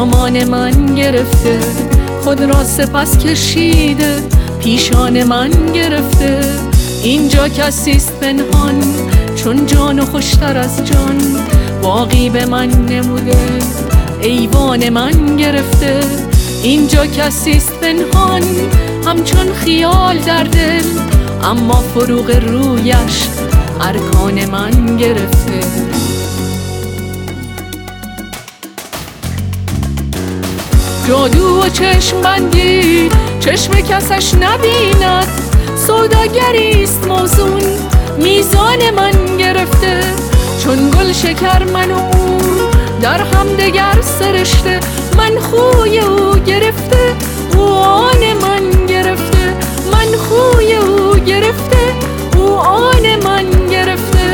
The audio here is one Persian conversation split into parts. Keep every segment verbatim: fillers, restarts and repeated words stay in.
دامان من گرفته، خود را سپس کشیده پیشان من گرفته. اینجا کسیست پنهان چون جان و خوشتر از جان، باقی به من نموده ایوان من گرفته. اینجا کسیست پنهان همچون خیال در دل، اما فروغ رویش ارکان من گرفته. جادو و چشم بندی چشم کسش نبیند، سوداگریست موزون میزان من گرفته. چون گل شکر من و او در هم دگر سرشته، من خوی او گرفته او آن من گرفته، من خوی او گرفته او آن من گرفته.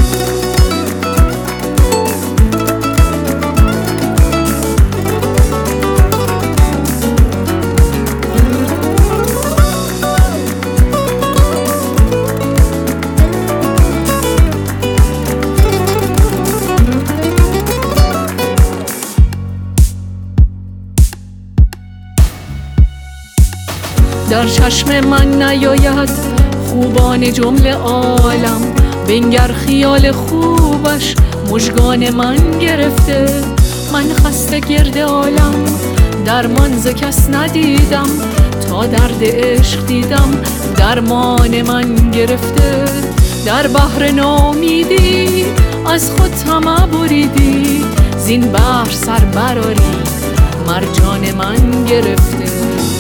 در چشم من نیاید خوبان جمله عالم، بنگر خیال خوبش مژگان من گرفته. من خسته گرد عالم درمان ز کس ندیدم، تا درد عشق دیدم درمان من گرفته. در بحر ناامیدی از خود طمع بریدی، زین بحر سر برآری مرجان من گرفته.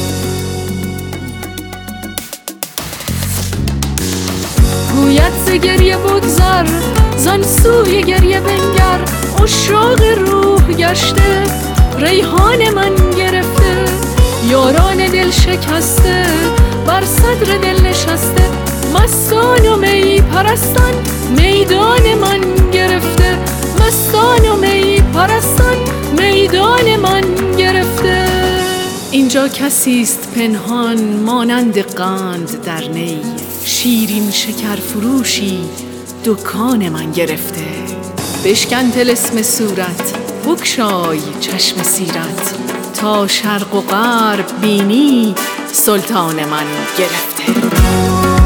گوید ز گریه بگذر زان سوی گریه بنگر، عشاق روح گشته ریحان من گرفته. یاران دل شکسته بر صدر دل نشسته، مستان و می پرستان میدان من گرفته، مستان و می پرستان میدان من گرفته. اینجا کسیست پنهان مانند قند در نی، شیرین شکر فروشی دکان من گرفته. بشکن طلسم صورت بگشای چشم سیرت، تا شرق و غرب بینی سلطان من گرفته.